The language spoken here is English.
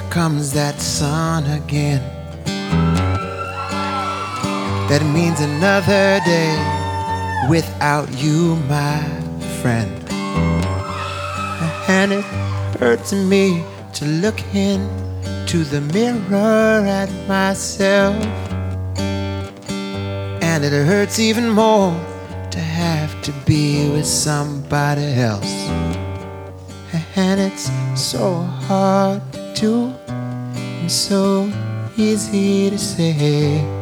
comes that sun again. That means another day without you, my friend. And it hurts me to look into the mirror at myself. And it hurts even more to have to be with somebody else. And it's so hard to do and so easy to say.